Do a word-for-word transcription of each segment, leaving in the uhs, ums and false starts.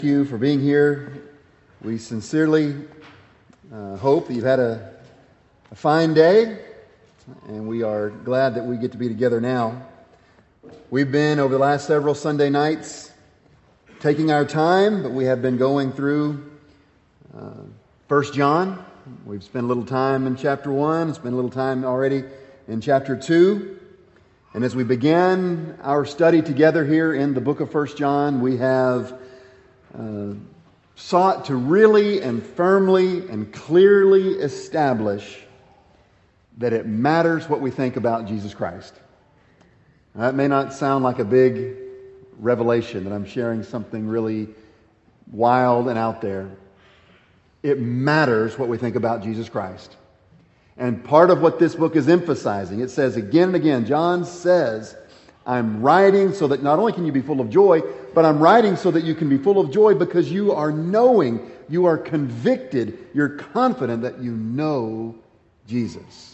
You for being here. We sincerely uh, hope that you've had a, a fine day, and we are glad that we get to be together now. We've been, over the last several Sunday nights, taking our time, but we have been going through uh, First John. We've spent a little time in chapter one, spent a little time already in chapter two. And as we begin our study together here in the book of First John, we have Uh, sought to really and firmly and clearly establish that it matters what we think about Jesus Christ. Now, that may not sound like a big revelation, that I'm sharing something really wild and out there. It matters what we think about Jesus Christ. And part of what this book is emphasizing, it says again and again, John says, I'm writing so that not only can you be full of joy, but I'm writing so that you can be full of joy because you are knowing, you are convicted, you're confident that you know Jesus.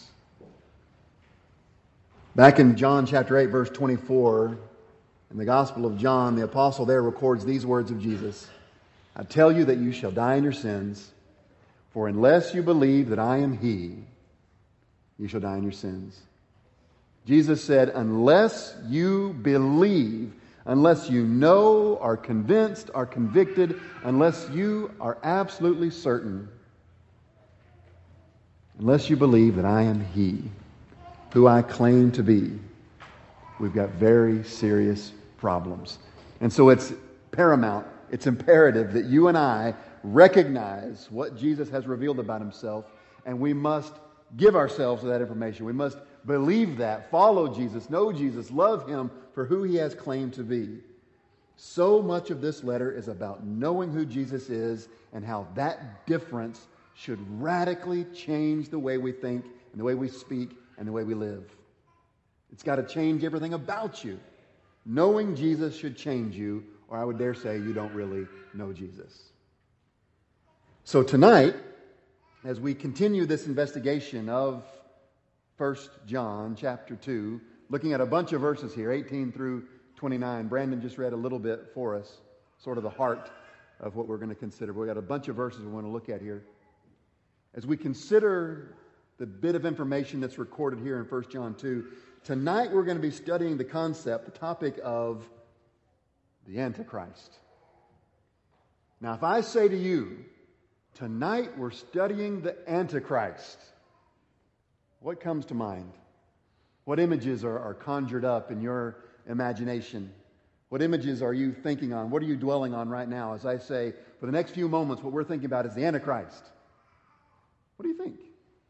Back in John chapter eight, verse twenty-four, in the Gospel of John, the apostle there records these words of Jesus. I tell you that you shall die in your sins, for unless you believe that I am He, you shall die in your sins. Jesus said, unless you believe, unless you know, are convinced, are convicted, unless you are absolutely certain, unless you believe that I am He, who I claim to be, we've got very serious problems. And so it's paramount, it's imperative that you and I recognize what Jesus has revealed about Himself, and we must give ourselves to that information. We must believe that, follow Jesus, know Jesus, love Him for who He has claimed to be. So much of this letter is about knowing who Jesus is and how that difference should radically change the way we think and the way we speak and the way we live. It's got to change everything about you. Knowing Jesus should change you, or I would dare say you don't really know Jesus. So tonight, as we continue this investigation of First John chapter two, looking at a bunch of verses here, eighteen through twenty-nine. Brandon just read a little bit for us, sort of the heart of what we're going to consider. We've got a bunch of verses we want to look at here. As we consider the bit of information that's recorded here in First John two, tonight we're going to be studying the concept, the topic of the Antichrist. Now, if I say to you, tonight we're studying the Antichrist, what comes to mind? What images are, are conjured up in your imagination? What images are you thinking on? What are you dwelling on right now? As I say, for the next few moments, what we're thinking about is the Antichrist. What do you think?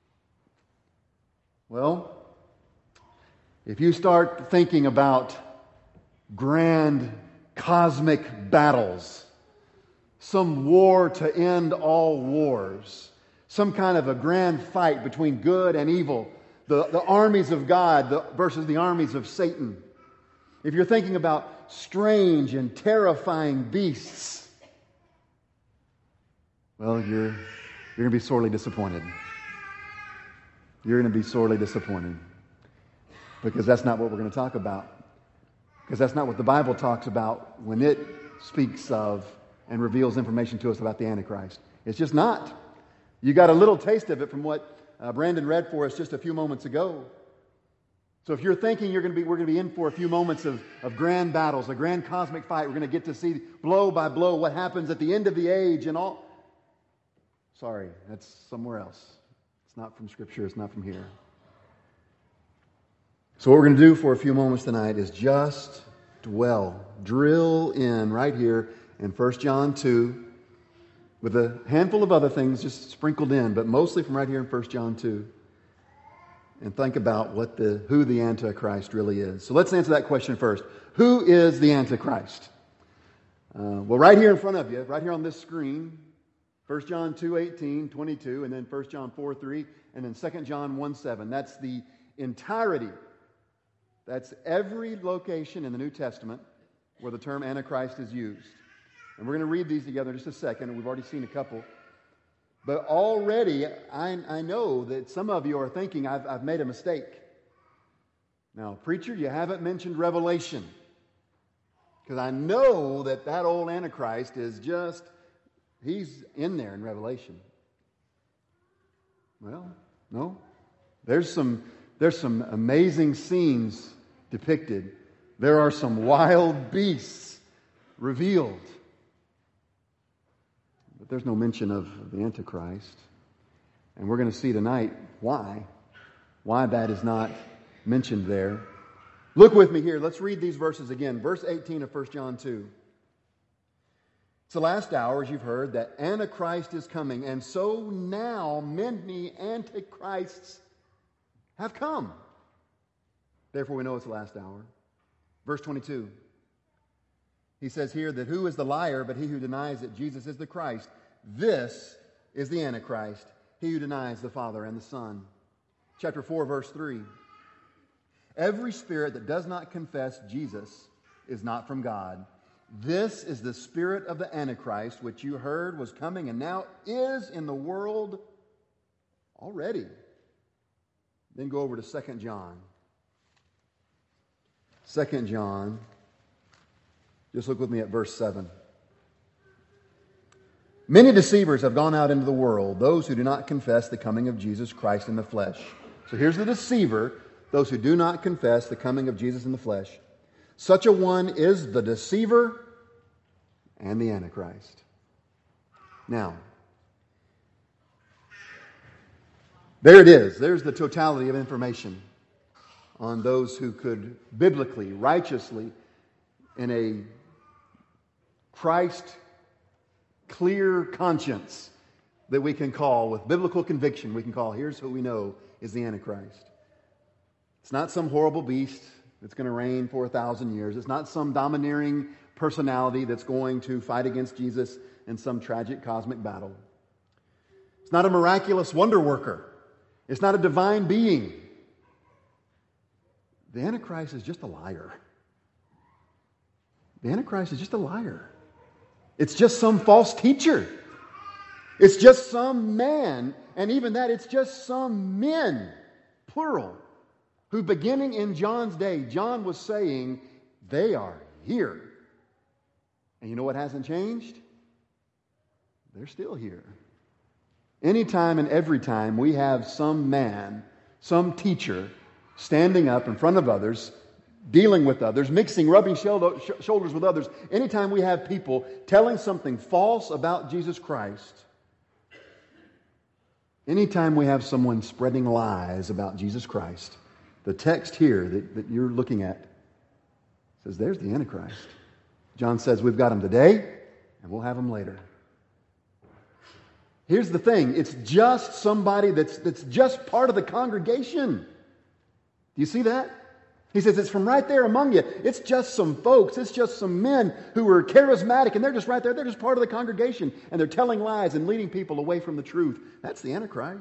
Well, if you start thinking about grand cosmic battles, some war to end all wars, some kind of a grand fight between good and evil, the, the armies of God the, versus the armies of Satan. If you're thinking about strange and terrifying beasts, well, you're, you're going to be sorely disappointed. You're going to be sorely disappointed. Because that's not what we're going to talk about. Because that's not what the Bible talks about when it speaks of and reveals information to us about the Antichrist. It's just not. You got a little taste of it from what uh, Brandon read for us just a few moments ago. So if you're thinking you're going to be, we're going to be in for a few moments of, of grand battles, a grand cosmic fight, we're going to get to see blow by blow what happens at the end of the age and all. Sorry, that's somewhere else. It's not from Scripture. It's not from here. So what we're going to do for a few moments tonight is just dwell, drill in right here in First John two, with a handful of other things just sprinkled in, but mostly from right here in First John two. And think about what the who the Antichrist really is. So let's answer that question first. Who is the Antichrist? Uh, well, right here in front of you, right here on this screen, First John two eighteen, twenty-two, and then First John four three, and then Second John one seven. That's the entirety. That's every location in the New Testament where the term Antichrist is used. And we're going to read these together in just a second, and we've already seen a couple. But already, I, I know that some of you are thinking, I've, I've made a mistake. Now, preacher, you haven't mentioned Revelation. Because I know that that old Antichrist is just, he's in there in Revelation. Well, no. There's some, there's some amazing scenes depicted. There are some wild beasts revealed. But there's no mention of the Antichrist. And we're going to see tonight why. Why that is not mentioned there. Look with me here. Let's read these verses again. Verse eighteen of First John two. It's the last hour, as you've heard, that Antichrist is coming. And so now many Antichrists have come. Therefore we know it's the last hour. Verse twenty-two. He says here that who is the liar but he who denies that Jesus is the Christ? This is the Antichrist, he who denies the Father and the Son. Chapter four, verse three. Every spirit that does not confess Jesus is not from God. This is the spirit of the Antichrist, which you heard was coming and now is in the world already. Then go over to Second John. Second John. Just look with me at verse seven. Many deceivers have gone out into the world, those who do not confess the coming of Jesus Christ in the flesh. So here's the deceiver, those who do not confess the coming of Jesus in the flesh. Such a one is the deceiver and the Antichrist. Now, there it is. There's the totality of information on those who could biblically, righteously, in a Christ clear conscience that we can call, with biblical conviction, we can call, here's who we know is the Antichrist. It's not some horrible beast that's going to reign for a thousand years. It's not some domineering personality that's going to fight against Jesus in some tragic cosmic battle. It's not a miraculous wonder worker. It's not a divine being. The Antichrist is just a liar. The Antichrist is just a liar. It's just some false teacher. It's just some man, and even that, it's just some men, plural, who beginning in John's day, John was saying, they are here. And you know what hasn't changed? They're still here. Anytime and every time we have some man, some teacher, standing up in front of others, dealing with others, mixing, rubbing shoulders with others, anytime we have people telling something false about Jesus Christ, anytime we have someone spreading lies about Jesus Christ, the text here that, that you're looking at says, there's the Antichrist. John says, we've got him today, and we'll have him later. Here's the thing. It's just somebody that's, that's just part of the congregation. Do you see that? He says it's from right there among you. It's just some folks. It's just some men who are charismatic, and they're just right there. They're just part of the congregation, and they're telling lies and leading people away from the truth. That's the Antichrist.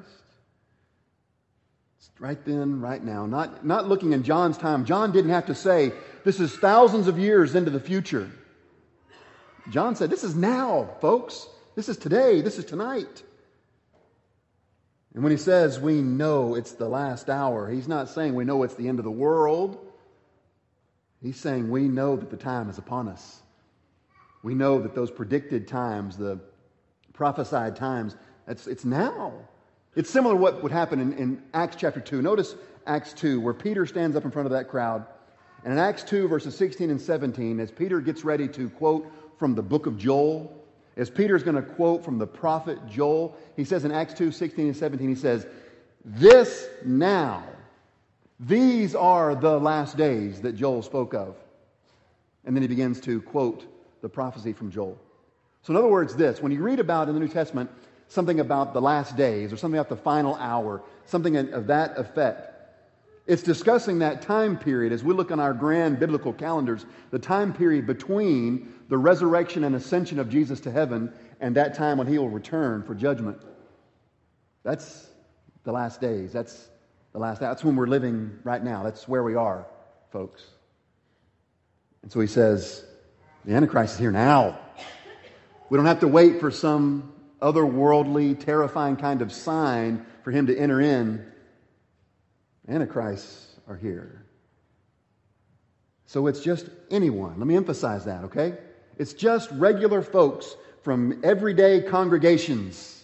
It's right then, right now. Not, not looking in John's time. John didn't have to say, this is thousands of years into the future. John said, this is now, folks. This is today. This is tonight. And when he says we know it's the last hour, he's not saying we know it's the end of the world. He's saying we know that the time is upon us. We know that those predicted times, the prophesied times, it's, it's now. It's similar to what would happen in, in Acts chapter two. Notice Acts two, where Peter stands up in front of that crowd. And in Acts two, verses sixteen and seventeen, as Peter gets ready to quote from the book of Joel, as Peter's going to quote from the prophet Joel, he says in Acts two, sixteen and seventeen, he says, this now, these are the last days that Joel spoke of. And then he begins to quote the prophecy from Joel. So in other words, this, when you read about in the New Testament something about the last days or something about the final hour, something of that effect, it's discussing that time period as we look on our grand biblical calendars, the time period between the resurrection and ascension of Jesus to heaven and that time when he will return for judgment. That's the last days. That's the last. That's when we're living right now. That's where we are, folks. And so he says, the Antichrist is here now. We don't have to wait for some otherworldly, terrifying kind of sign for him to enter in. Antichrists are here. So it's just anyone. Let me emphasize that, okay? It's just regular folks from everyday congregations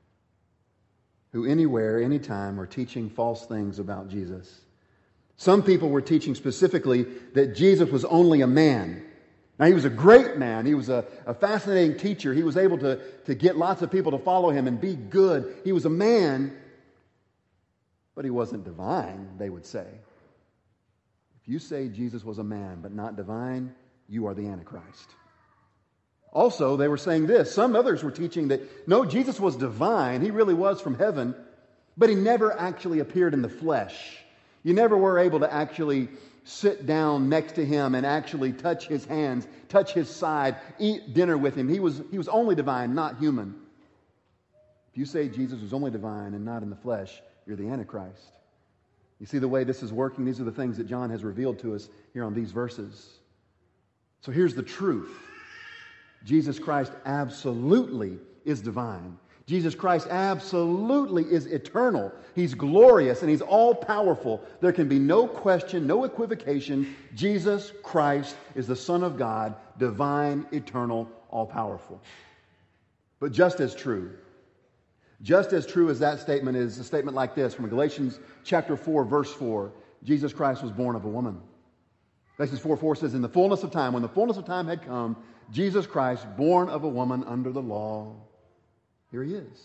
who anywhere, anytime are teaching false things about Jesus. Some people were teaching specifically that Jesus was only a man. Now, he was a great man. He was a, a fascinating teacher. He was able to, to get lots of people to follow him and be good. He was a man, but he wasn't divine, they would say. If you say Jesus was a man but not divine, you are the Antichrist. Also, they were saying this. Some others were teaching that, no, Jesus was divine. He really was from heaven, but he never actually appeared in the flesh. You never were able to actually sit down next to him and actually touch his hands, touch his side, eat dinner with him. He was, he was only divine, not human. If you say Jesus was only divine and not in the flesh, you're the Antichrist. You see the way this is working? These are the things that John has revealed to us here on these verses. So here's the truth. Jesus Christ absolutely is divine. Jesus Christ absolutely is eternal. He's glorious and He's all-powerful. There can be no question, no equivocation. Jesus Christ is the Son of God, divine, eternal, all-powerful. But just as true, just as true as that statement is a statement like this from Galatians chapter four, verse four, Jesus Christ was born of a woman. Galatians four four says, in the fullness of time, when the fullness of time had come, Jesus Christ, born of a woman under the law. Here He is.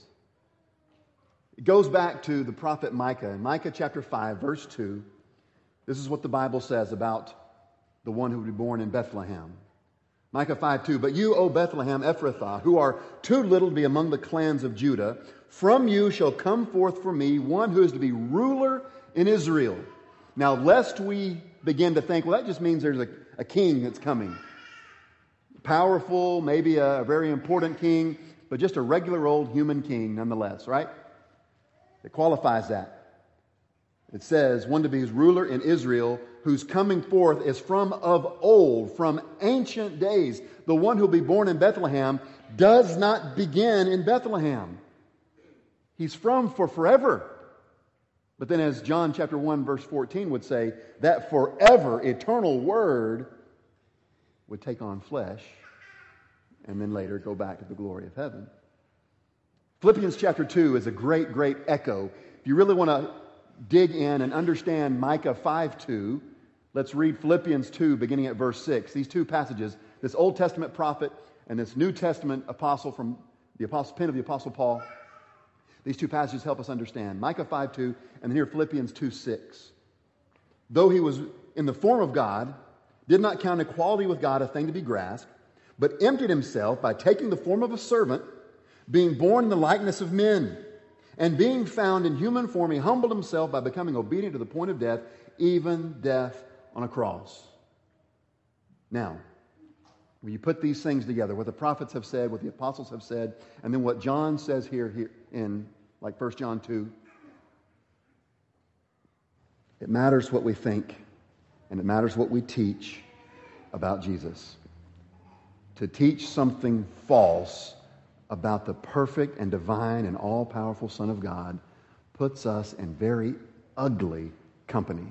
It goes back to the prophet Micah. In Micah chapter five, verse two, this is what the Bible says about the one who would be born in Bethlehem. Micah five two, but you, O Bethlehem Ephrathah, who are too little to be among the clans of Judah, from you shall come forth for me one who is to be ruler in Israel. Now, lest we begin to think, well, that just means there's a, a king that's coming. Powerful, maybe a, a very important king, but just a regular old human king nonetheless, right? It qualifies that. It says, one to be his ruler in Israel, whose coming forth is from of old, from ancient days. The one who will be born in Bethlehem does not begin in Bethlehem. He's from for forever. But then as John chapter one verse fourteen would say, that forever eternal word would take on flesh and then later go back to the glory of heaven. Philippians chapter two is a great, great echo. If you really want to dig in and understand Micah five two, let's read Philippians two beginning at verse six. These two passages, this Old Testament prophet and this New Testament apostle from the apostle pen of the Apostle Paul. These two passages help us understand. Micah five two and then here Philippians two six. Though he was in the form of God, did not count equality with God a thing to be grasped, but emptied himself by taking the form of a servant, being born in the likeness of men. And being found in human form, he humbled himself by becoming obedient to the point of death, even death on a cross. Now, when you put these things together, what the prophets have said, what the apostles have said, and then what John says here, here in like First John two, it matters what we think, and it matters what we teach about Jesus. To teach something false about the perfect and divine and all-powerful Son of God puts us in very ugly company.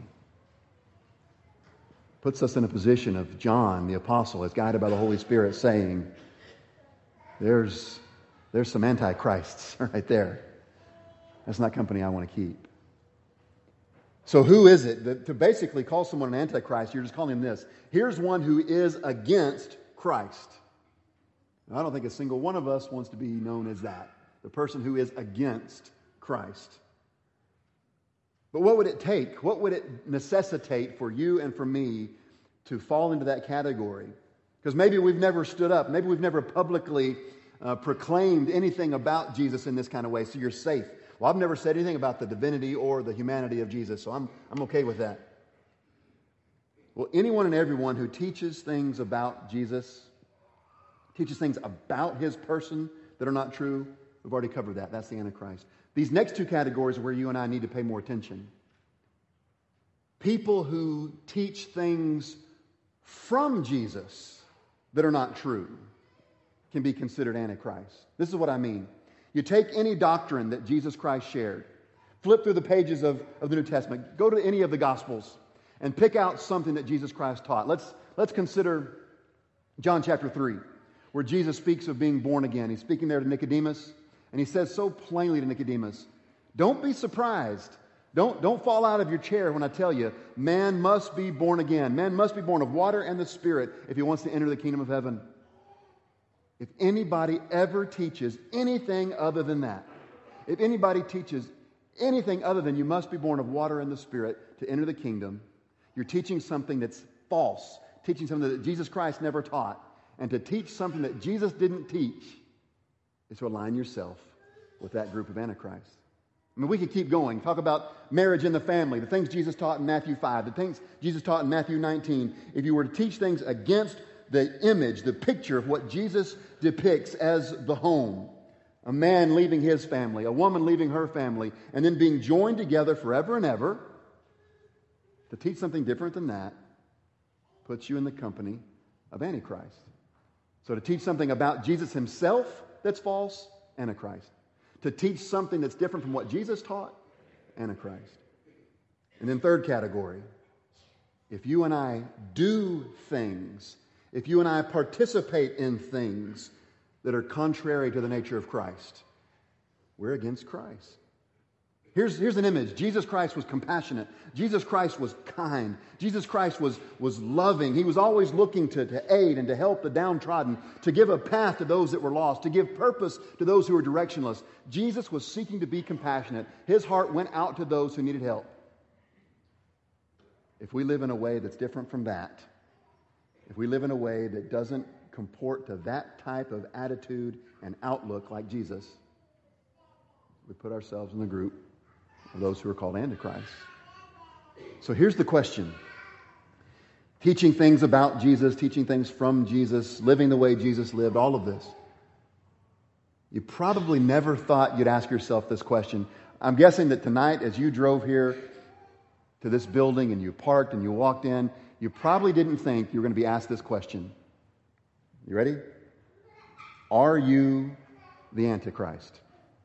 Puts us in a position of John, the apostle, as guided by the Holy Spirit, saying, there's, there's some antichrists right there. That's not company I want to keep. So who is it that to basically call someone an antichrist, you're just calling him this. Here's one who is against Christ. Now, I don't think a single one of us wants to be known as that. The person who is against Christ. But what would it take? What would it necessitate for you and for me to fall into that category? Because maybe we've never stood up. Maybe we've never publicly uh, proclaimed anything about Jesus in this kind of way, so you're safe. Well, I've never said anything about the divinity or the humanity of Jesus, so I'm, I'm okay with that. Well, anyone and everyone who teaches things about Jesus, teaches things about His person that are not true, we've already covered that. That's the Antichrist. These next two categories are where you and I need to pay more attention. People who teach things from Jesus that are not true can be considered Antichrist. This is what I mean. You take any doctrine that Jesus Christ shared, flip through the pages of, of the New Testament, go to any of the Gospels, and pick out something that Jesus Christ taught. Let's, let's consider John chapter three, where Jesus speaks of being born again. He's speaking there to Nicodemus, and he says so plainly to Nicodemus, don't be surprised. Don't, don't fall out of your chair when I tell you, man must be born again. Man must be born of water and the Spirit if he wants to enter the kingdom of heaven. If anybody ever teaches anything other than that, if anybody teaches anything other than you must be born of water and the Spirit to enter the kingdom, you're teaching something that's false, teaching something that Jesus Christ never taught. And to teach something that Jesus didn't teach is to align yourself with that group of antichrists. I mean, we could keep going. Talk about marriage in the family, the things Jesus taught in Matthew five, the things Jesus taught in Matthew nineteen. If you were to teach things against the image, the picture of what Jesus depicts as the home, a man leaving his family, a woman leaving her family, and then being joined together forever and ever, to teach something different than that puts you in the company of Antichrist. So to teach something about Jesus himself that's false, Antichrist. To teach something that's different from what Jesus taught, Antichrist. And then third category, if you and I do things, if you and I participate in things that are contrary to the nature of Christ, we're against Christ. Here's, here's an image. Jesus Christ was compassionate. Jesus Christ was kind. Jesus Christ was, was loving. He was always looking to, to aid and to help the downtrodden, to give a path to those that were lost, to give purpose to those who were directionless. Jesus was seeking to be compassionate. His heart went out to those who needed help. If we live in a way that's different from that, if we live in a way that doesn't comport to that type of attitude and outlook like Jesus, we put ourselves in the group of those who are called Antichrist. So here's the question. Teaching things about Jesus, teaching things from Jesus, living the way Jesus lived, all of this. You probably never thought you'd ask yourself this question. I'm guessing that tonight, as you drove here to this building and you parked and you walked in, you probably didn't think you were going to be asked this question. You ready? Are you the Antichrist?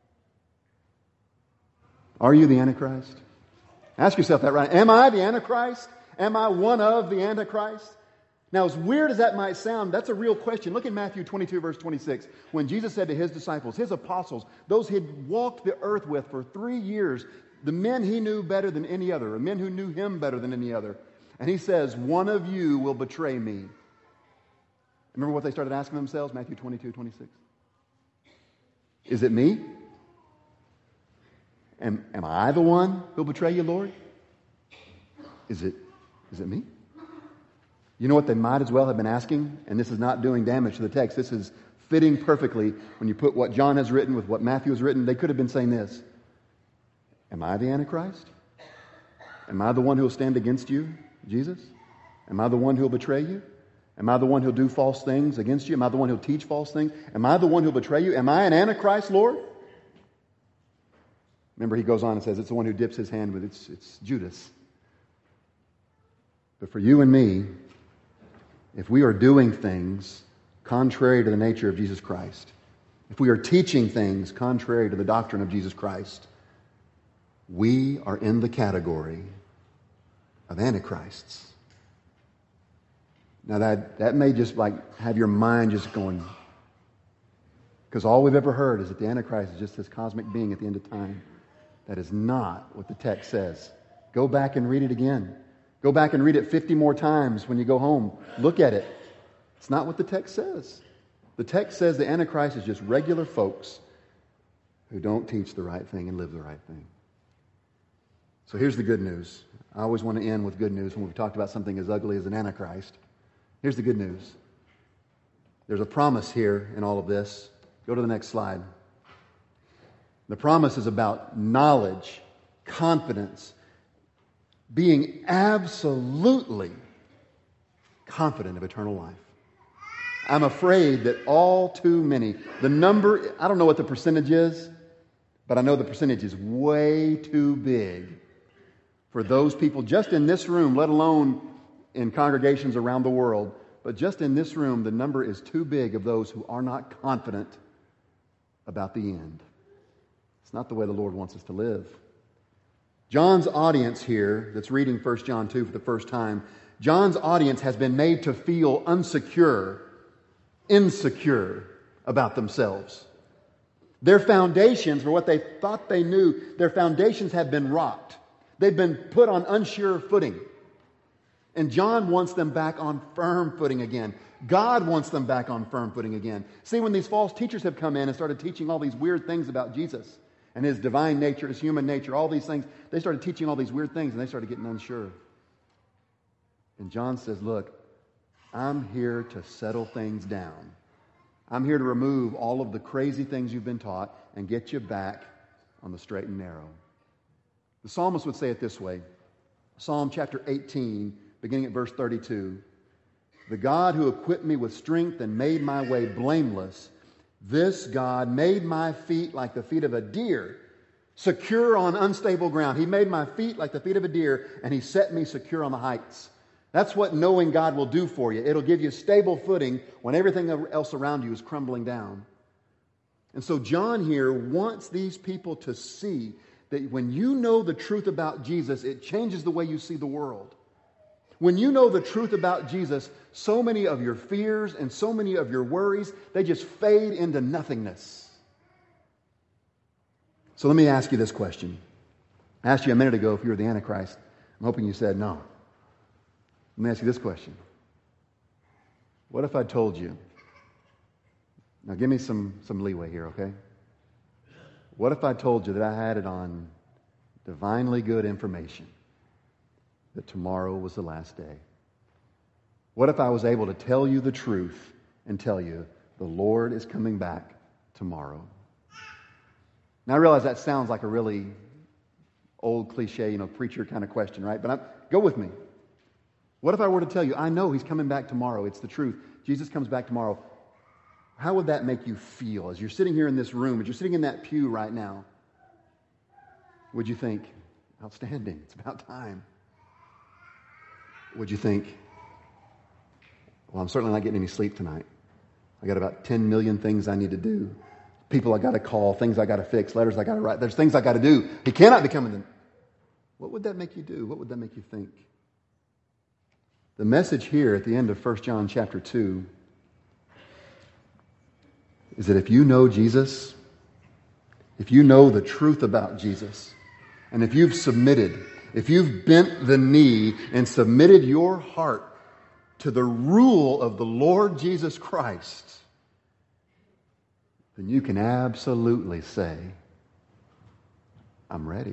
Are you the Antichrist? Ask yourself that right. Am I the Antichrist? Am I one of the Antichrist? Now, as weird as that might sound, that's a real question. Look at Matthew twenty-two, verse twenty-six. When Jesus said to his disciples, his apostles, those he had walked the earth with for three years, the men he knew better than any other, the men who knew him better than any other. And he says, one of you will betray me. Remember what they started asking themselves? Matthew twenty-two, twenty-six. Is it me? Am, am I the one who'll betray you, Lord? Is it, is it me? You know what they might as well have been asking? And this is not doing damage to the text. This is fitting perfectly when you put what John has written with what Matthew has written. They could have been saying this. Am I the Antichrist? Am I the one who will stand against you, Jesus? Am I the one who will betray you? Am I the one who'll do false things against you? Am I the one who'll teach false things? Am I the one who'll betray you? Am I an Antichrist, Lord? Remember, he goes on and says, it's the one who dips his hand with, it's, it's Judas. But for you and me, if we are doing things contrary to the nature of Jesus Christ, if we are teaching things contrary to the doctrine of Jesus Christ, we are in the category of Antichrists. Now that, that may just like have your mind just going, because all we've ever heard is that the Antichrist is just this cosmic being at the end of time. That is not what the text says. Go back and read it again. Go back and read it fifty more times when you go home. Look at it. It's not what the text says. The text says the Antichrist is just regular folks who don't teach the right thing and live the right thing. So here's the good news. I always want to end with good news when we've talked about something as ugly as an Antichrist. Here's the good news. There's a promise here in all of this. Go to the next slide. The promise is about knowledge, confidence, being absolutely confident of eternal life. I'm afraid that all too many, the number, I don't know what the percentage is, but I know the percentage is way too big for those people just in this room, let alone in congregations around the world, but just in this room, the number is too big of those who are not confident about the end. It's not the way the Lord wants us to live. John's audience here, that's reading First John two for the first time, John's audience has been made to feel unsecure, insecure about themselves. Their foundations for what they thought they knew, their foundations have been rocked. They've been put on unsure footing. And John wants them back on firm footing again. God wants them back on firm footing again. See, when these false teachers have come in and started teaching all these weird things about Jesus and His divine nature, His human nature, all these things, they started teaching all these weird things and they started getting unsure. And John says, look, I'm here to settle things down. I'm here to remove all of the crazy things you've been taught and get you back on the straight and narrow. The psalmist would say it this way. Psalm chapter eighteen, beginning at verse thirty-two. The God who equipped me with strength and made my way blameless, this God made my feet like the feet of a deer, secure on unstable ground. He made my feet like the feet of a deer, and He set me secure on the heights. That's what knowing God will do for you. It'll give you stable footing when everything else around you is crumbling down. And so John here wants these people to see that when you know the truth about Jesus, it changes the way you see the world. When you know the truth about Jesus, so many of your fears and so many of your worries, they just fade into nothingness. So let me ask you this question. I asked you a minute ago if you were the Antichrist. I'm hoping you said no. Let me ask you this question. What if I told you, now give me some, some leeway here, okay? What if I told you that I had it on divinely good information that tomorrow was the last day? What if I was able to tell you the truth and tell you the Lord is coming back tomorrow? Now I realize that sounds like a really old cliche, you know, preacher kind of question, right? But I'm, go with me. What if I were to tell you, I know He's coming back tomorrow. It's the truth. Jesus comes back tomorrow. How would that make you feel as you're sitting here in this room, as you're sitting in that pew right now? Would you think, outstanding, it's about time? Would you think, well, I'm certainly not getting any sleep tonight. I got about ten million things I need to do. People I got to call, things I got to fix, letters I got to write. There's things I got to do. He cannot be coming. What would that make you do? What would that make you think? The message here at the end of First John chapter two is that if you know Jesus, if you know the truth about Jesus, and if you've submitted, if you've bent the knee and submitted your heart to the rule of the Lord Jesus Christ, then you can absolutely say, I'm ready.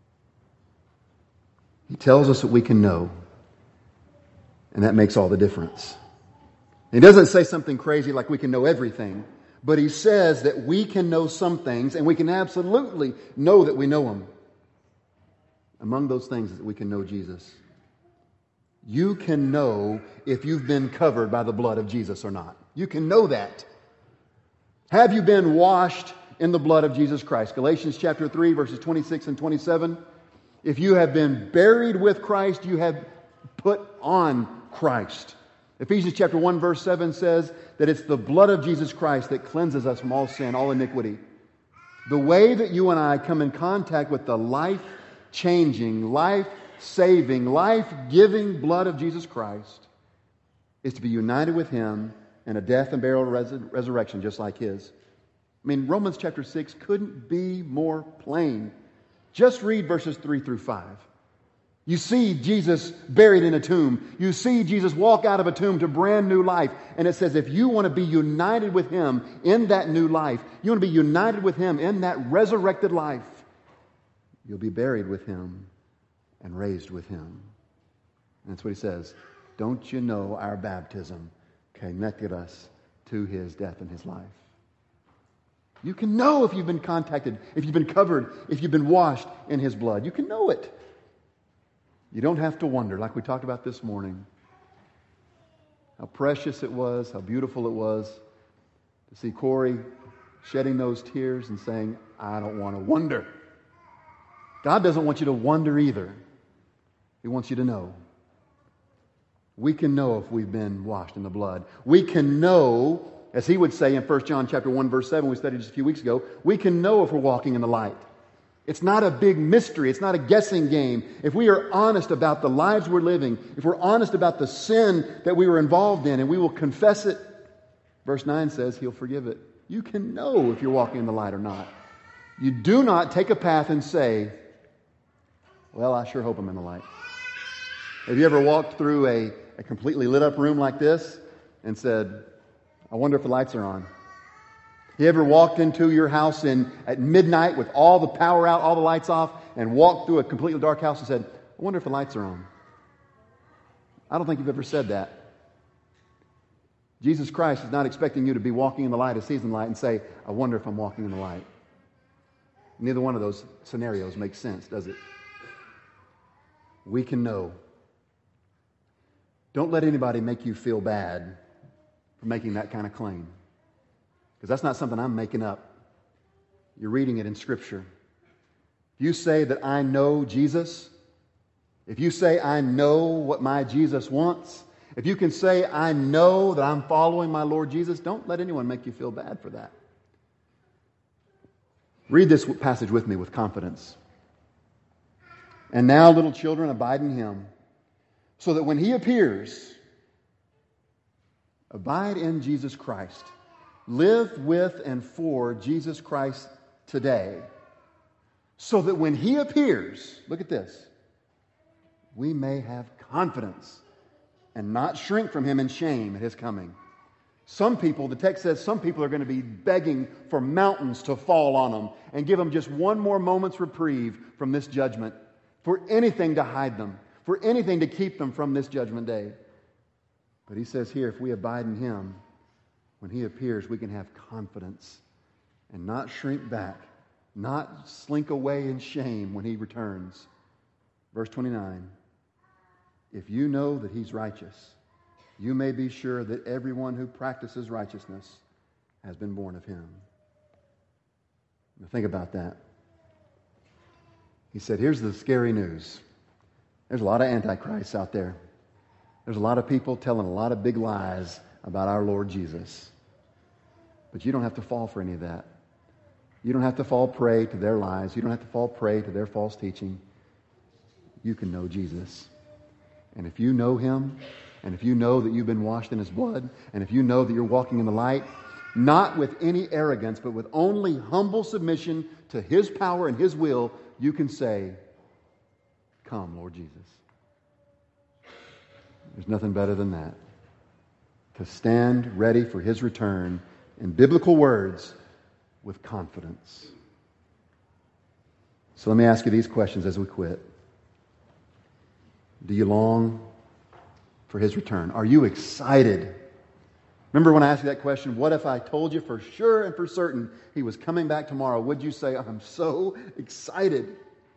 He tells us that we can know. And that makes all the difference. He doesn't say something crazy like we can know everything, but He says that we can know some things and we can absolutely know that we know Him. Among those things is that we can know Jesus. You can know if you've been covered by the blood of Jesus or not. You can know that. Have you been washed in the blood of Jesus Christ? Galatians chapter three, verses twenty-six and twenty-seven. If you have been buried with Christ, you have put on Christ. Ephesians chapter one verse seven says that it's the blood of Jesus Christ that cleanses us from all sin, all iniquity. The way that you and I come in contact with the life-changing, life-saving, life-giving blood of Jesus Christ is to be united with Him in a death and burial res- resurrection just like His. I mean, Romans chapter six couldn't be more plain. Just read verses three through five. You see Jesus buried in a tomb. You see Jesus walk out of a tomb to brand new life. And it says if you want to be united with Him in that new life, you want to be united with Him in that resurrected life, you'll be buried with Him and raised with Him. And that's what he says. Don't you know our baptism connected us to His death and His life? You can know if you've been contacted, if you've been covered, if you've been washed in His blood. You can know it. You don't have to wonder, like we talked about this morning, how precious it was, how beautiful it was to see Corey shedding those tears and saying, I don't want to wonder. God doesn't want you to wonder either. He wants you to know. We can know if we've been washed in the blood. We can know, as he would say in First John chapter one, verse seven, we studied just a few weeks ago, we can know if we're walking in the light. It's not a big mystery. It's not a guessing game. If we are honest about the lives we're living, if we're honest about the sin that we were involved in, and we will confess it, verse nine says He'll forgive it. You can know if you're walking in the light or not. You do not take a path and say, well, I sure hope I'm in the light. Have you ever walked through a, a completely lit up room like this and said, I wonder if the lights are on? You ever walked into your house in at midnight with all the power out, all the lights off, and walked through a completely dark house and said, I wonder if the lights are on? I don't think you've ever said that. Jesus Christ is not expecting you to be walking in the light as He's in the light and say, I wonder if I'm walking in the light. Neither one of those scenarios makes sense, does it? We can know. Don't let anybody make you feel bad for making that kind of claim. Because that's not something I'm making up. You're reading it in Scripture. If you say that I know Jesus, if you say I know what my Jesus wants, if you can say I know that I'm following my Lord Jesus, don't let anyone make you feel bad for that. Read this passage with me with confidence. And now, little children, abide in Him, so that when He appears, abide in Jesus Christ. Live with and for Jesus Christ today, so that when He appears, look at this, we may have confidence and not shrink from Him in shame at His coming. Some people, the text says, some people are going to be begging for mountains to fall on them and give them just one more moment's reprieve from this judgment, for anything to hide them, for anything to keep them from this judgment day. But He says here, if we abide in Him, when He appears, we can have confidence and not shrink back, not slink away in shame when He returns. Verse twenty-nine, if you know that He's righteous, you may be sure that everyone who practices righteousness has been born of Him. Now think about that. He said, here's the scary news. There's a lot of antichrists out there. There's a lot of people telling a lot of big lies about our Lord Jesus. But you don't have to fall for any of that. You don't have to fall prey to their lies. You don't have to fall prey to their false teaching. You can know Jesus. And if you know Him, and if you know that you've been washed in His blood, and if you know that you're walking in the light, not with any arrogance, but with only humble submission to His power and His will, you can say, come, Lord Jesus. There's nothing better than that. To stand ready for His return in biblical words with confidence. So let me ask you these questions as we quit. Do you long for His return? Are you excited? Remember when I asked you that question, what if I told you for sure and for certain He was coming back tomorrow? Would you say, I'm so excited?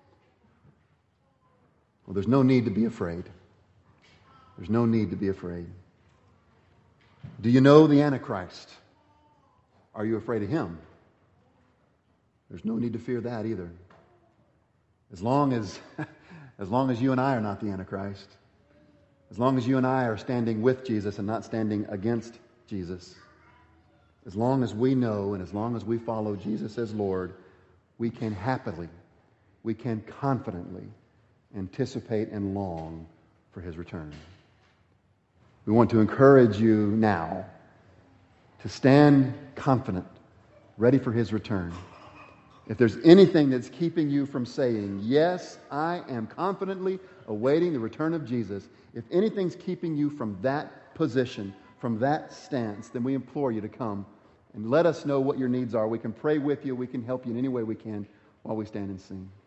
Well, there's no need to be afraid. There's no need to be afraid. Do you know the Antichrist? Are you afraid of him? There's no need to fear that either. As long as, as long as you and I are not the Antichrist, as long as you and I are standing with Jesus and not standing against Jesus, as long as we know and as long as we follow Jesus as Lord, we can happily, we can confidently anticipate and long for His return. We want to encourage you now to stand confident, ready for His return. If there's anything that's keeping you from saying, yes, I am confidently awaiting the return of Jesus, if anything's keeping you from that position, from that stance, then we implore you to come and let us know what your needs are. We can pray with you. We can help you in any way we can while we stand and sing.